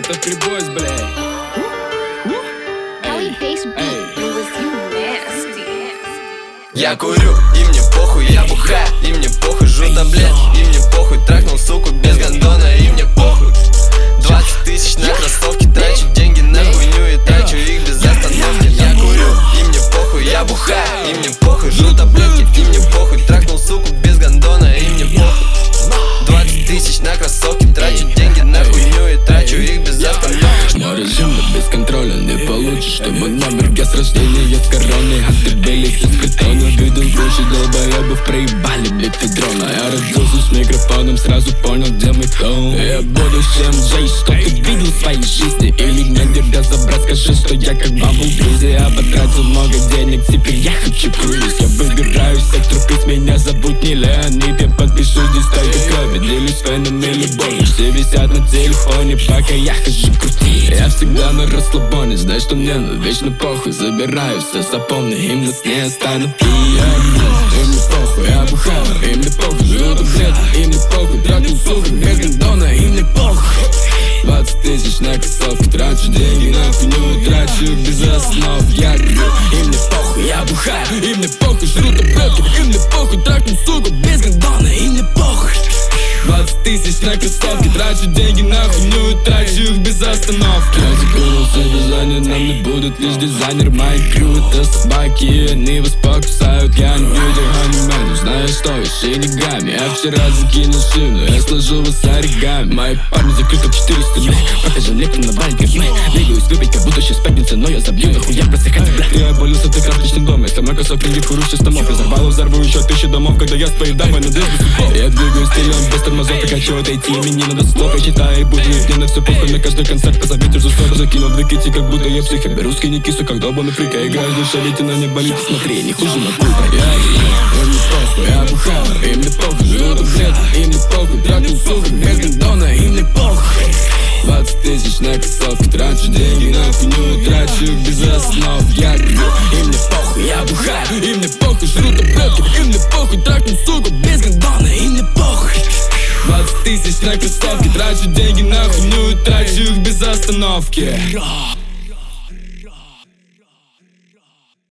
Это Трибойс, блядь. Я курю, и мне похуй, я бухаю, и мне похуй, жру таблетки, и мне похуй, трахнул суку без гондона, и мне похуй. 20 тысяч на кроссовки, трачу деньги на хуйню и трачу их без остановки. Я курю, и мне похуй, я бухаю, и мне похуй, жру таблетки, и мне похуй, трахнул суку без гондона, и мне похуй. 20 тысяч на кроссовки, трачу деньги на хуйню и трачу их без остановки. Мой режим без контроля не получишь, чтобы номер я с рождения с короной. А ты вылез из бетона, видел кучу долбоебов, проебали мефедрона. Я родился с микрофоном, сразу понял, где мой тон. Я буду всем Джей, что ты видел в своей жизни? Или мне не разобрать, скажи, что я как бабл Бизи. Я потратил много денег, теперь я хочу круиз. Я выбираю сектор приз, меня зовут не Леонид. Я подпишу здесь только крови, делюсь фенами любовью. Все висят на телефоне, пока я хожу крутить. Я всегда на расслабоне, знай, что мне вечно похуй. Забираю все, запомни, им нас не остановить. Им не похуй, я бухаю, им не похуй, жру таблетки, им не похуй, трахнул суку без гондона, им не похуй. 20 тысяч на кроссовки, трачу деньги на хуйню, трачу их без основ. Я курю, им не похуй, я бухаю, им не похуй, жру таблетки, им не похуй, трахнул суку без гондона, им не похуй. 20 тысяч на кроссовки, трачу деньги на хуйню и трачу их без остановки. Я закрылся дизайнер, нам не будут лишь дизайнер. Мои крю это собаки, и они вас покусают. Я не видел аниме, знаю, что еще не гамми. Я вчера закинул шину, я сложу вас оригами. Мои парни закрыты в 4 стены, покажу лепим на банке сны. Двигаюсь выпить, как будто сейчас пятница, но я забью нахуя просыхать. Я обвалился, ты карточный дом, если мой кусок не фуру 6 домов. Разорвал, взорву еще 1000 домов, когда я спою дамой на дырку судьбов. Я двигаюсь стилем без тормозов, и хочу отойти, мне не надо слов. Я читаю и буду, мне на все похуй, на каждый концерт позовите же сто. Закинул 2 кити, как будто я псих. Я беру скини кису, как долбаный фрик. Я играю в душе, летина не болит, смотри, не хуже на пульта. Им не похуй, я бухаю, им не похуй, жру таблетки, им не похуй, трахнул суку без гондона, им не похуй. 20 тысяч на кроссовки, трачу деньги на хуйню, трачу их без основ. Я курю, им не похуй, я бухаю, им не похуй, жру таблетки, им не похуй, трахнул суку без гондона, им не похуй. 20 тысяч на кроссовки, трачу деньги на хуйню и трачу их без остановки.